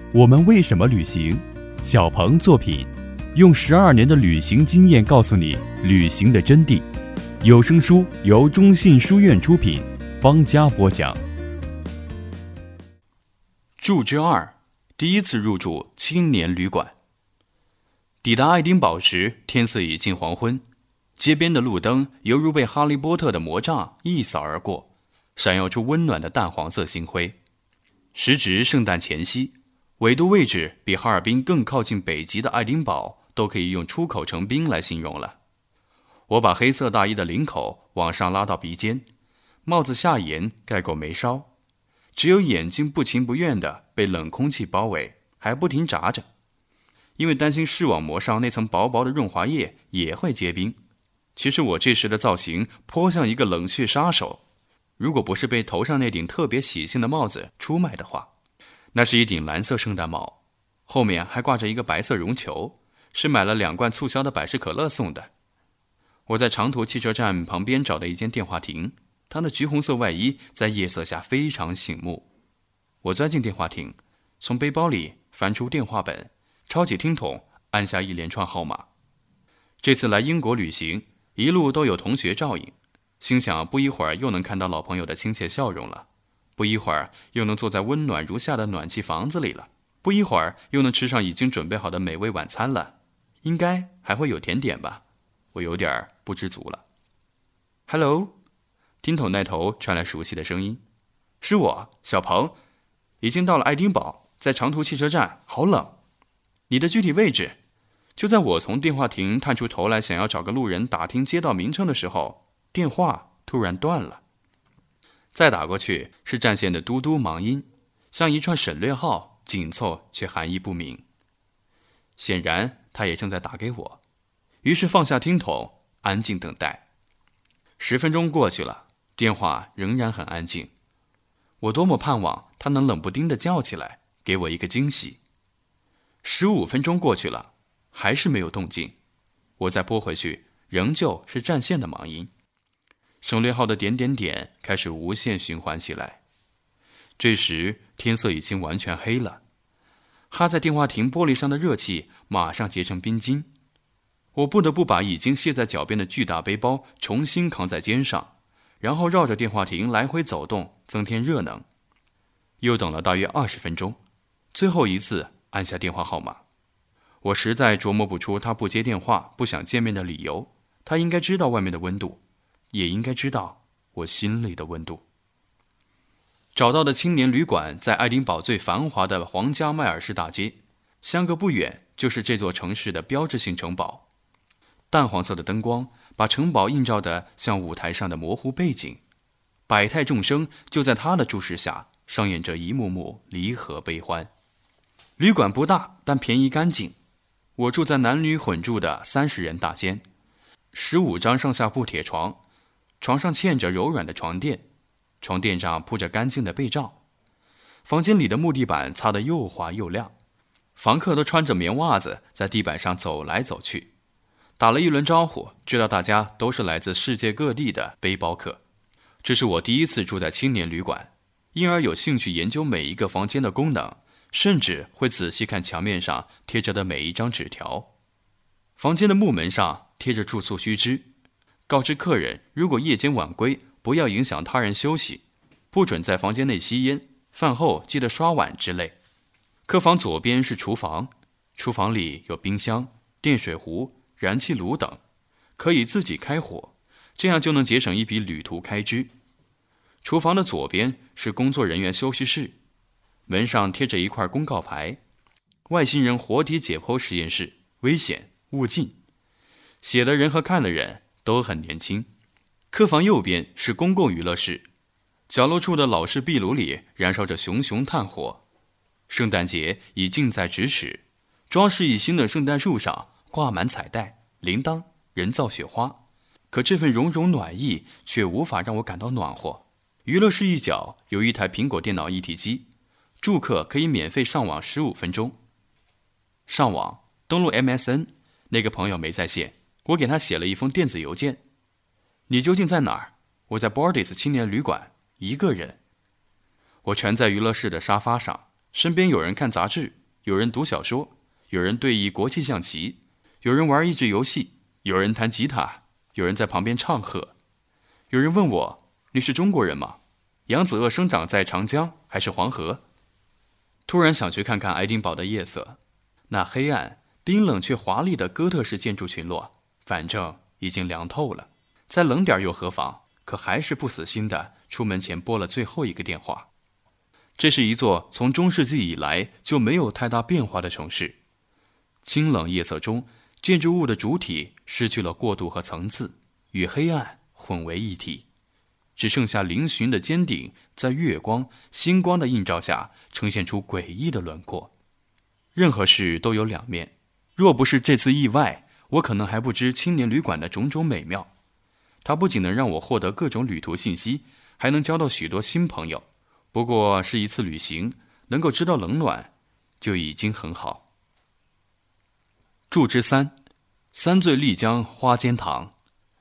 我们为什么旅行？小鹏作品，用12年的旅行经验告诉你旅行的真谛。有声书由中信书院出品，方家播讲。 注之2：第一次入住青年旅馆。抵达爱丁堡时，天色已近黄昏，街边的路灯犹如被哈利波特的魔杖一扫而过，闪耀出温暖的淡黄色星辉。时值圣诞前夕，纬度位置比哈尔滨更靠近北极的爱丁堡都可以用出口成冰来形容了。我把黑色大衣的领口往上拉到鼻尖，帽子下沿盖过眉梢，只有眼睛不情不愿地被冷空气包围，还不停眨着，因为担心视网膜上那层薄薄的润滑液也会结冰。其实我这时的造型颇像一个冷血杀手，如果不是被头上那顶特别喜庆的帽子出卖的话。那是一顶蓝色圣诞帽，后面还挂着一个白色绒球，是买了2罐促销的百事可乐送的。我在长途汽车站旁边找的一间电话亭，它的橘红色外衣在夜色下非常醒目。我钻进电话亭，从背包里翻出电话本，抄起听筒，按下一连串号码。这次来英国旅行，一路都有同学照应，心想不一会儿又能看到老朋友的亲切笑容了，不一会儿又能坐在温暖如夏的暖气房子里了，不一会儿又能吃上已经准备好的美味晚餐了，应该还会有甜点吧。我有点不知足了。 Hello， 听筒那头传来熟悉的声音，是我，小鹏，已经到了爱丁堡，在长途汽车站，好冷。你的具体位置？就在我从电话亭探出头来想要找个路人打听街道名称的时候，电话突然断了。再打过去是占线的嘟嘟忙音，像一串省略号，紧凑却含义不明。显然他也正在打给我，于是放下听筒，安静等待。10分钟过去了，电话仍然很安静。我多么盼望他能冷不丁地叫起来，给我一个惊喜。15分钟过去了，还是没有动静。我再拨回去，仍旧是占线的忙音。省略号的点点点开始无限循环起来。这时天色已经完全黑了，哈在电话亭玻璃上的热气马上结成冰晶。我不得不把已经卸在脚边的巨大背包重新扛在肩上，然后绕着电话亭来回走动，增添热能。又等了大约20分钟，最后一次按下电话号码。我实在琢磨不出他不接电话、不想见面的理由。他应该知道外面的温度，也应该知道我心里的温度。找到的青年旅馆在爱丁堡最繁华的皇家迈尔士大街，相隔不远就是这座城市的标志性城堡。淡黄色的灯光把城堡映照得像舞台上的模糊背景，百态众生就在他的注视下上演着一幕幕离合悲欢。旅馆不大，但便宜干净。我住在男女混住的30人大间，15张上下铺铁床，床上嵌着柔软的床垫，床垫上铺着干净的被罩。房间里的木地板擦得又滑又亮，房客都穿着棉袜子在地板上走来走去。打了一轮招呼，知道大家都是来自世界各地的背包客。这是我第一次住在青年旅馆，因而有兴趣研究每一个房间的功能，甚至会仔细看墙面上贴着的每一张纸条。房间的木门上贴着住宿须知，告知客人如果夜间晚归，不要影响他人休息，不准在房间内吸烟，饭后记得刷碗之类。客房左边是厨房，厨房里有冰箱、电水壶、燃气炉等，可以自己开火，这样就能节省一笔旅途开支。厨房的左边是工作人员休息室，门上贴着一块公告牌：外星人活体解剖实验室，危险勿近。写的人和看的人都很年轻。客房右边是公共娱乐室，角落处的老式壁炉里燃烧着熊熊炭火。圣诞节已近在咫尺，装饰一新的圣诞树上挂满彩带、铃铛、人造雪花，可这份融融暖意却无法让我感到暖和。娱乐室一角有一台苹果电脑一体机，住客可以免费上网15分钟。上网登录 MSN， 那个朋友没在线，我给他写了一封电子邮件：你究竟在哪儿？我在 Bordis 青年旅馆，一个人。我蜷在娱乐室的沙发上，身边有人看杂志， 有人读小说，有人对弈国际象棋，有人玩益智游戏，有人弹吉他，有人在旁边唱和。有人问我，你是中国人吗？扬子鳄生长在长江还是黄河？突然想去看看爱丁堡的夜色，那黑暗、冰冷却华丽的哥特式建筑群落，反正已经凉透了，再冷点又何妨？可还是不死心的出门前拨了最后一个电话。这是一座从中世纪以来就没有太大变化的城市，清冷夜色中，建筑物的主体失去了过渡和层次，与黑暗混为一体，只剩下嶙峋的尖顶在月光、星光的映照下呈现出诡异的轮廓。任何事都有两面，若不是这次意外，我可能还不知青年旅馆的种种美妙。它不仅能让我获得各种旅途信息，还能交到许多新朋友。不过是一次旅行，能够知道冷暖就已经很好。注之三，三醉丽江花间堂。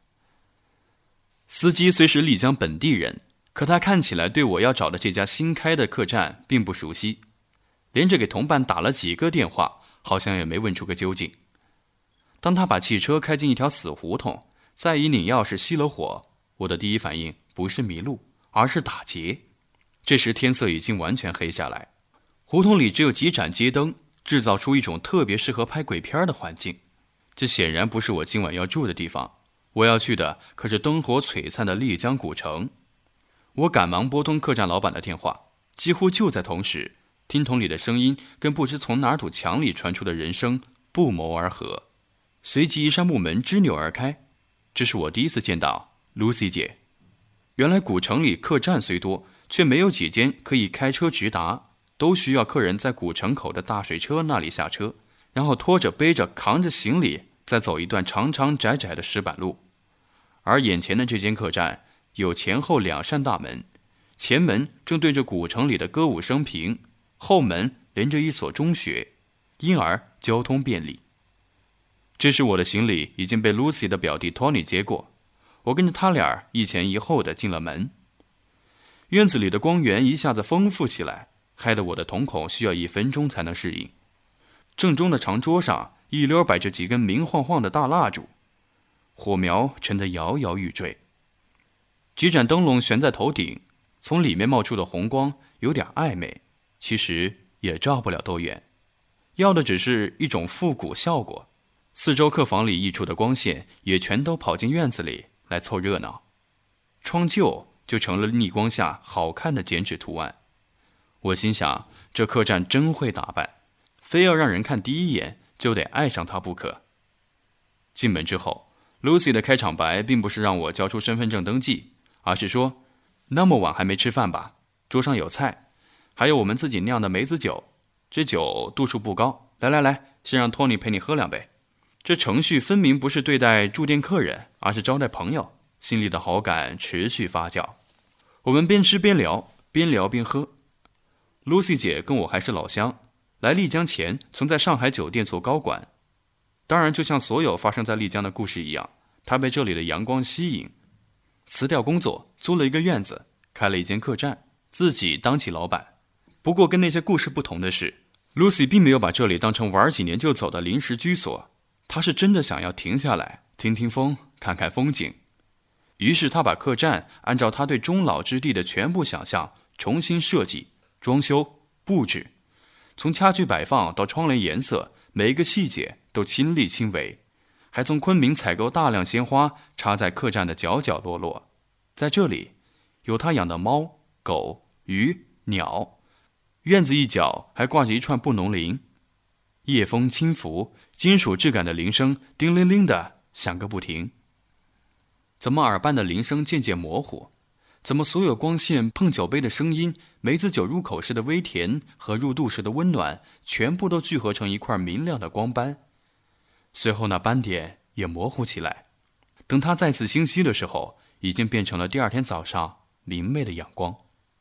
司机虽是丽江本地人，可他看起来对我要找的这家新开的客栈并不熟悉，连着给同伴打了几个电话，好像也没问出个究竟。当他把汽车开进一条死胡同，再以拧钥匙熄了火，我的第一反应不是迷路，而是打劫。这时天色已经完全黑下来，胡同里只有几盏街灯，制造出一种特别适合拍鬼片的环境。这显然不是我今晚要住的地方，我要去的可是灯火璀璨的丽江古城。我赶忙拨通客栈老板的电话，几乎就在同时，听筒里的声音跟不知从哪堵墙里传出的人声不谋而合。随即一扇木门支扭而开，这是我第一次见到 Lucy 姐。原来古城里客栈虽多，却没有几间可以开车直达，都需要客人在古城口的大水车那里下车，然后拖着背着扛着行李，再走一段长长窄窄的石板路。而眼前的这间客栈有前后两扇大门，前门正对着古城里的歌舞升平，后门连着一所中学，因而交通便利。这时我的行李已经被 Lucy 的表弟 Tony 接过，我跟着他俩一前一后的进了门。院子里的光源一下子丰富起来，害得我的瞳孔需要1分钟才能适应。正中的长桌上一溜摆着几根明晃晃的大蜡烛，火苗沉得摇摇欲坠。几盏灯笼悬在头顶，从里面冒出的红光有点暧昧，其实也照不了多远，要的只是一种复古效果。四周客房里溢出的光线也全都跑进院子里来凑热闹，窗旧就成了逆光下好看的剪纸图案。我心想，这客栈真会打扮，非要让人看第一眼就得爱上它不可。进门之后， Lucy 的开场白并不是让我交出身份证登记，而是说，那么晚还没吃饭吧？桌上有菜，还有我们自己酿的梅子酒，这酒度数不高，来，先让托尼陪你喝2杯。这程序分明不是对待住店客人，而是招待朋友，心里的好感持续发酵。我们边吃边聊，边聊边喝。Lucy 姐跟我还是老乡，来丽江前曾在上海酒店做高管。当然就像所有发生在丽江的故事一样，她被这里的阳光吸引，辞掉工作，租了一个院子，开了一间客栈，自己当起老板。不过跟那些故事不同的是， Lucy 并没有把这里当成玩几年就走的临时居所，她是真的想要停下来听听风，看看风景。于是她把客栈按照她对终老之地的全部想象重新设计、装修、布置，从家具摆放到窗帘颜色，每一个细节都亲力亲为，还从昆明采购大量鲜花插在客栈的角角落落。在这里有她养的猫、狗、鱼、鸟，院子一角还挂着一串布农铃，夜风轻拂，金属质感的铃声叮铃铃的响个不停。怎么耳畔的铃声渐渐模糊？怎么所有光线碰酒杯的声音，梅子酒入口时的微甜和入肚时的温暖，全部都聚合成一块明亮的光斑？随后那斑点也模糊起来，等它再次清晰的时候，已经变成了第二天早上明媚的阳光。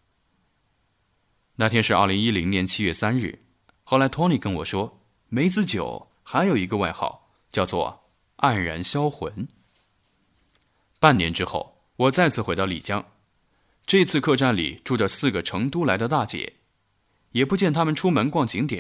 那天是2010年7月3日，后来 Tony 跟我说，梅子酒还有一个外号，叫做黯然销魂。半年之后，我再次回到丽江，这次客栈里住着4个成都来的大姐，也不见他们出门逛景点，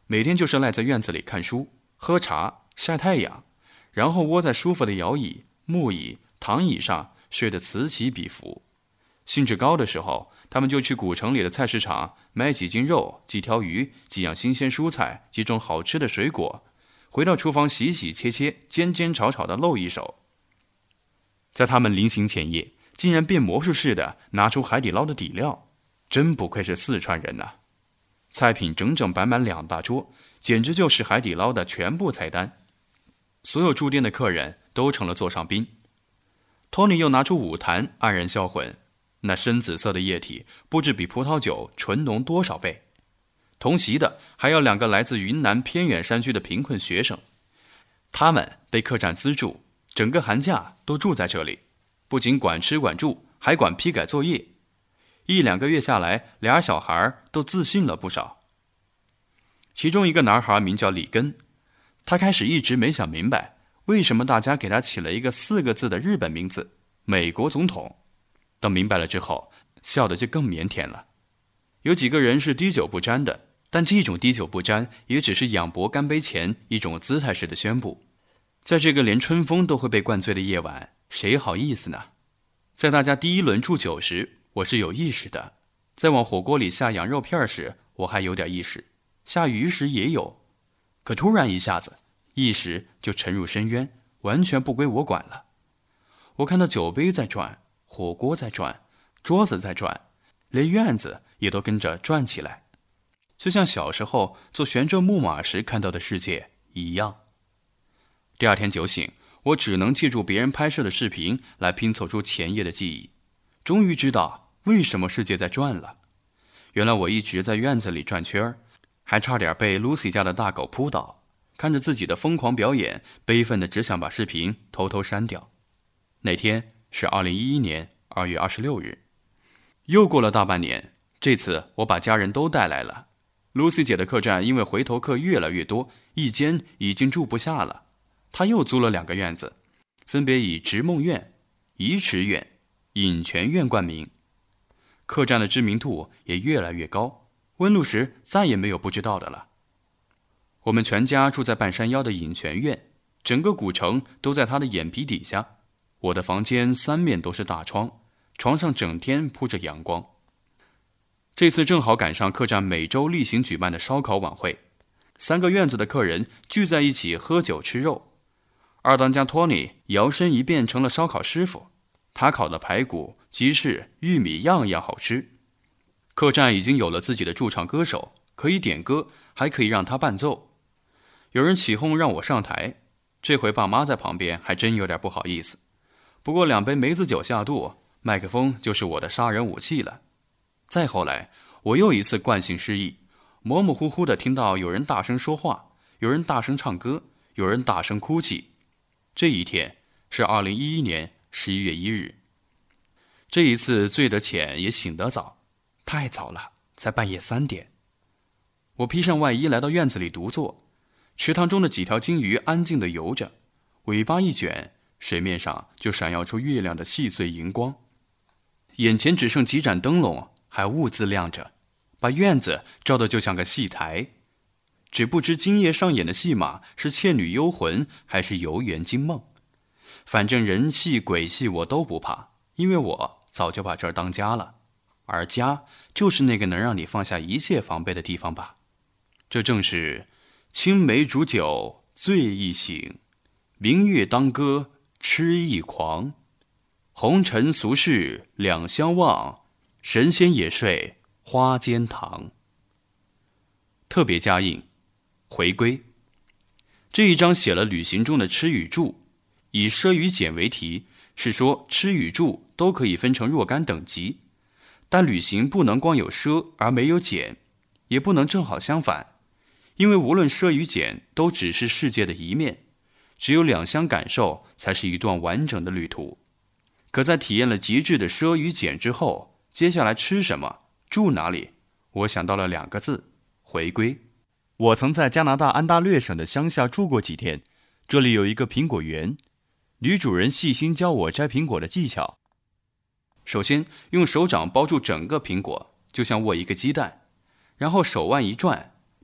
每天就是赖在院子里看书、喝茶、晒太阳，然后窝在舒服的摇椅、木椅、躺椅上睡得此起彼伏。兴致高的时候，他们就去古城里的菜市场买几斤肉、几条鱼、几样新鲜蔬菜、几种好吃的水果，回到厨房洗洗切切、煎煎炒炒的露一手。在他们临行前夜，竟然变魔术似的拿出海底捞的底料，真不愧是四川人呐！菜品整整摆满2大桌，简直就是海底捞的全部菜单。所有住店的客人都成了座上宾。托尼又拿出5坛黯然销魂，那深紫色的液体不知比葡萄酒醇浓多少倍。同席的还有2个来自云南偏远山区的贫困学生，他们被客栈资助，整个寒假都住在这里，不仅管吃管住，还管批改作业。1-2个月下来，2小孩都自信了不少。其中一个男孩名叫里根，他开始一直没想明白，为什么大家给他起了一个4个字的日本名字——美国总统。等明白了之后，笑得就更腼腆了。有几个人是滴酒不沾的，但这种滴酒不沾也只是仰脖干杯前一种姿态式的宣布。在这个连春风都会被灌醉的夜晚，谁好意思呢？在大家第1轮祝酒时，我是有意识的；在往火锅里下羊肉片时，我还有点意识；下鱼时也有。可突然一下子，意识就沉入深渊，完全不归我管了。我看到酒杯在转，火锅在转，桌子在转，连院子也都跟着转起来，就像小时候坐旋转木马时看到的世界一样。第2天酒醒，我只能借助别人拍摄的视频来拼凑出前夜的记忆，终于知道为什么世界在转了。原来我一直在院子里转圈，还差点被 Lucy 家的大狗扑倒，看着自己的疯狂表演，悲愤的只想把视频偷偷删掉。那天是2011年2月26日。又过了大半年，这次我把家人都带来了。Lucy 姐的客栈因为回头客越来越多，一间已经住不下了，她又租了2个院子，分别以植梦院、怡池院、饮泉院冠名。客栈的知名度也越来越高，问路时再也没有不知道的了。我们全家住在半山腰的饮泉院，整个古城都在他的眼皮底下。我的房间3面都是大窗，床上整天铺着阳光。这次正好赶上客栈每周例行举办的烧烤晚会，3个院子的客人聚在一起喝酒吃肉。2当家托尼摇身一变成了烧烤师傅，他烤的排骨、鸡翅、玉米样样好吃。客栈已经有了自己的驻唱歌手，可以点歌，还可以让他伴奏。有人起哄让我上台，这回爸妈在旁边还真有点不好意思。不过2杯梅子酒下肚，麦克风就是我的杀人武器了。再后来，我又一次惯性失忆，模模糊糊地听到有人大声说话，有人大声唱歌，有人大声哭泣。这一天是2011年11月1日。这一次醉得浅也醒得早，太早了，才半夜3点。我披上外衣来到院子里独坐，池塘中的几条金鱼安静地游着，尾巴一卷，水面上就闪耀出月亮的细碎荧光。眼前只剩几盏灯笼还兀自亮着，把院子照得就像个戏台。只不知今夜上演的戏码是《倩女幽魂》还是《游园惊梦》。反正人戏鬼戏我都不怕，因为我早就把这儿当家了，而家就是那个能让你放下一切防备的地方吧。这正是青梅煮酒醉一醒，明月当歌痴一狂，红尘俗世两相忘，神仙也睡花间堂。特别加印回归。这一章写了旅行中的吃与住，以奢与俭为题，是说吃与住都可以分成若干等级，但旅行不能光有奢而没有俭，也不能正好相反，因为无论奢与俭都只是世界的一面，只有两相感受才是一段完整的旅途。可在体验了极致的奢与俭之后，接下来吃什么住哪里，我想到了2个字：回归。我曾在加拿大安大略省的乡下住过几天，这里有一个苹果园，女主人细心教我摘苹果的技巧。首先用手掌包住整个苹果，就像握一个鸡蛋，然后手腕一转，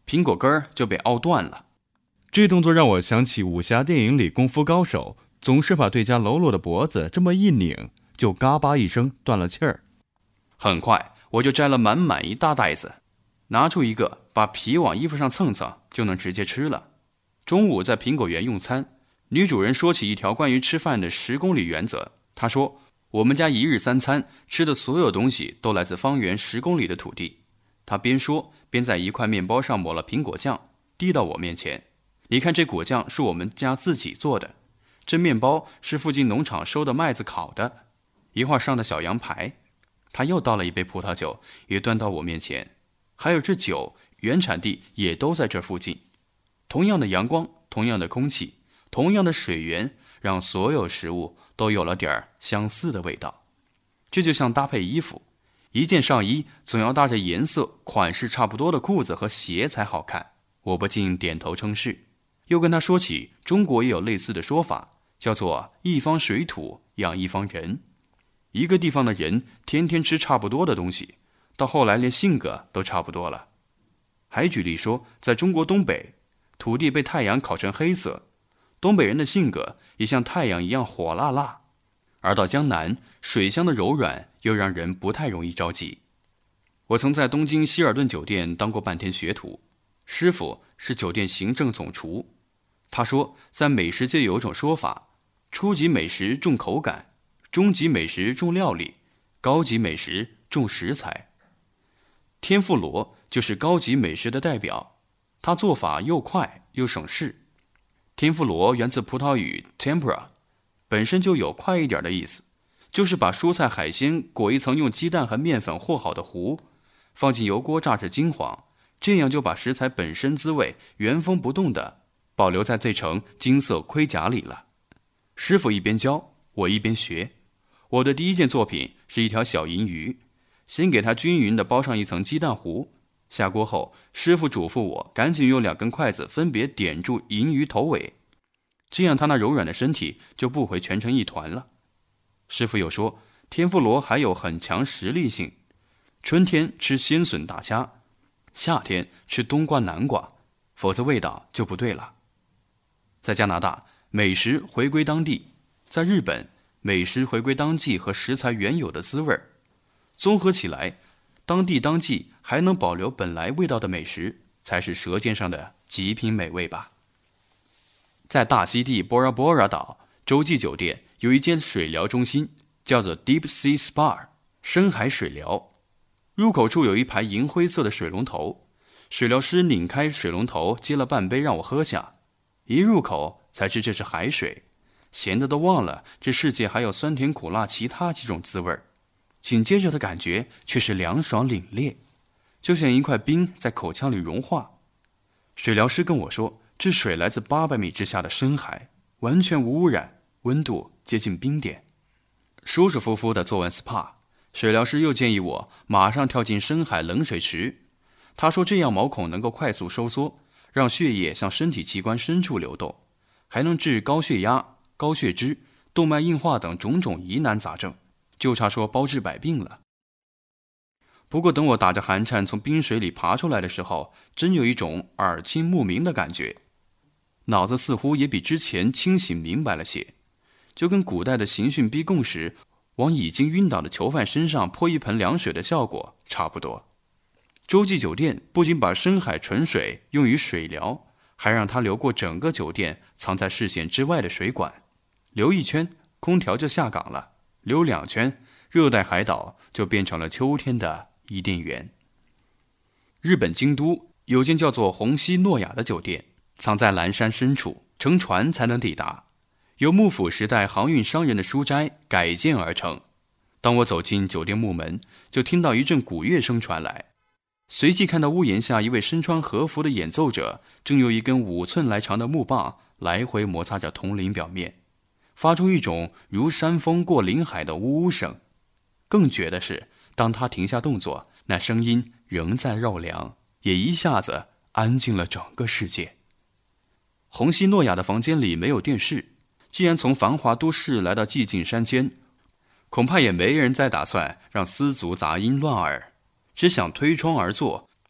苹果根儿就被凹断了。这动作让我想起武侠电影里功夫高手总是把对家喽啰的脖子这么一拧，就嘎巴一声断了气儿。很快我就摘了满满一大袋子，拿出一个，把皮往衣服上蹭蹭，就能直接吃了。中午在苹果园用餐，女主人说起一条关于吃饭的10公里原则。她说，我们家1日3餐吃的所有东西都来自方圆10公里的土地。她边说边在一块面包上抹了苹果酱，递到我面前。你看，这果酱是我们家自己做的，这面包是附近农场收的麦子烤的，一会儿上的小羊排。她又倒了一杯葡萄酒，也端到我面前。还有这酒原产地也都在这附近。同样的阳光，同样的空气，同样的水源，让所有食物都有了点相似的味道。这就像搭配衣服，一件上衣总要搭着颜色、款式差不多的裤子和鞋才好看。我不禁点头称是，又跟他说起中国也有类似的说法，叫做一方水土养一方人。一个地方的人天天吃差不多的东西，到后来连性格都差不多了。还举例说，在中国东北，土地被太阳烤成黑色，东北人的性格也像太阳一样火辣辣。而到江南，水乡的柔软又让人不太容易着急。我曾在东京希尔顿酒店当过半天学徒，师傅是酒店行政总厨。他说，在美食界有一种说法，初级美食重口感，中级美食重料理，高级美食重食材。天妇罗就是高级美食的代表，它做法又快又省事。天妇罗源自葡萄语 tempura， 本身就有快一点的意思，就是把蔬菜海鲜裹一层用鸡蛋和面粉和好的糊，放进油锅炸至金黄，这样就把食材本身滋味原封不动地保留在这层金色盔甲里了。师傅一边教，我一边学。我的第一件作品是一条小银鱼，先给它均匀地包上一层鸡蛋糊，下锅后，师傅嘱咐我赶紧用2根筷子分别点住银鱼头尾，这样它那柔软的身体就不会蜷成一团了。师傅又说，天妇罗还有很强实力性，春天吃鲜笋大虾，夏天吃冬瓜南瓜，否则味道就不对了。在加拿大，美食回归当地；在日本，美食回归当季和食材原有的滋味。综合起来，当地当季还能保留本来味道的美食，才是舌尖上的极品美味吧。在大溪地Bora Bora岛洲际酒店有一间水疗中心，叫做 Deep Sea Spa 深海水疗。入口处有一排银灰色的水龙头，水疗师拧开水龙头，接了半杯让我喝下。一入口才知这是海水，咸的都忘了这世界还有酸甜苦辣其他几种滋味。紧接着的感觉却是凉爽凛冽，就像一块冰在口腔里融化。水疗师跟我说，这水来自800米之下的深海，完全无污染，温度接近冰点。舒舒服服地做完 SPA， 水疗师又建议我马上跳进深海冷水池。他说这样毛孔能够快速收缩，让血液向身体器官深处流动，还能治高血压、高血脂、动脉硬化等种种疑难杂症，就差说包治百病了。不过等我打着寒颤从冰水里爬出来的时候，真有一种耳清目明的感觉，脑子似乎也比之前清醒明白了些，就跟古代的刑讯逼供时往已经晕倒的囚犯身上泼一盆凉水的效果差不多。洲际酒店不仅把深海纯水用于水疗，还让它流过整个酒店藏在视线之外的水管，流1圈空调就下岗了，流2圈热带海岛就变成了秋天的伊甸园。日本京都有间叫做虹夕诺亚的酒店，藏在蓝山深处，乘船才能抵达，由幕府时代航运商人的书斋改建而成。当我走进酒店木门，就听到一阵鼓乐声传来，随即看到屋檐下一位身穿和服的演奏者正用一根5寸来长的木棒来回摩擦着铜铃表面，发出一种如山风过林海的呜呜声。更绝的是，当他停下动作，那声音仍在绕梁，也一下子安静了整个世界。虹夕诺亚的房间里没有电视，既然从繁华都市来到寂静山间，恐怕也没人再打算让丝竹杂音乱耳，只想推窗而坐，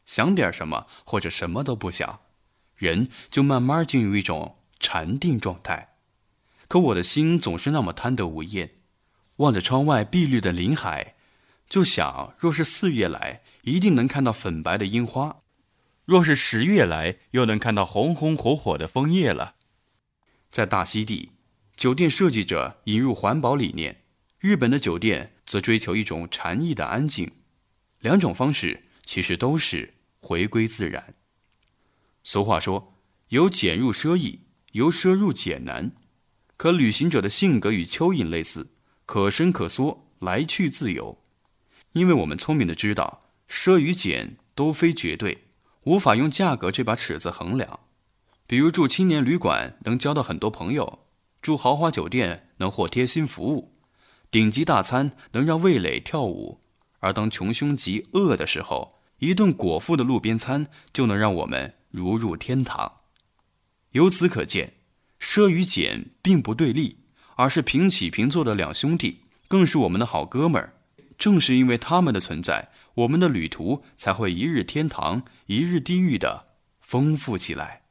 想点什么或者什么都不想，人就慢慢进入一种禅定状态。可我的心总是那么贪得无厌，望着窗外碧绿的林海，就想若是4月来，一定能看到粉白的樱花，若是10月来，又能看到红红火火的枫叶了。在大溪地，酒店设计者引入环保理念，日本的酒店则追求一种禅意的安静，两种方式其实都是回归自然。俗话说，由俭入奢易，由奢入俭难。可旅行者的性格与蚯蚓类似，可伸可缩，来去自由。因为我们聪明的知道，奢与俭都非绝对，无法用价格这把尺子衡量。比如住青年旅馆能交到很多朋友，住豪华酒店能获贴心服务，顶级大餐能让味蕾跳舞，而当穷凶极恶的时候，一顿果腹的路边餐就能让我们如入天堂。由此可见，奢与俭并不对立，而是平起平坐的两兄弟，更是我们的好哥们儿。正是因为他们的存在，我们的旅途才会一日天堂，一日地狱的丰富起来。